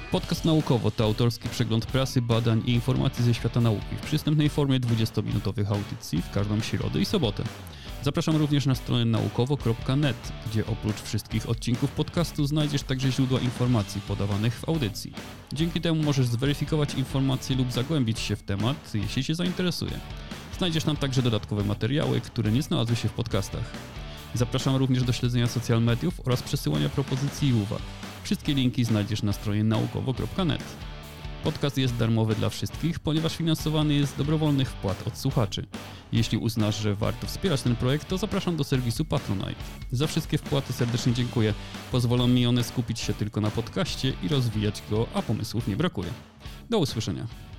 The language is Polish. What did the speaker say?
Podcast Naukowo to autorski przegląd prasy, badań i informacji ze świata nauki w przystępnej formie 20-minutowych audycji w każdą środę i sobotę. Zapraszam również na stronę naukowo.net, gdzie oprócz wszystkich odcinków podcastu znajdziesz także źródła informacji podawanych w audycji. Dzięki temu możesz zweryfikować informacje lub zagłębić się w temat, jeśli Cię zainteresuje. Znajdziesz tam także dodatkowe materiały, które nie znalazły się w podcastach. Zapraszam również do śledzenia social mediów oraz przesyłania propozycji i uwag. Wszystkie linki znajdziesz na stronie naukowo.net. Podcast jest darmowy dla wszystkich, ponieważ finansowany jest z dobrowolnych wpłat od słuchaczy. Jeśli uznasz, że warto wspierać ten projekt, to zapraszam do serwisu Patronite. Za wszystkie wpłaty serdecznie dziękuję. Pozwolą mi one skupić się tylko na podcaście i rozwijać go, a pomysłów nie brakuje. Do usłyszenia.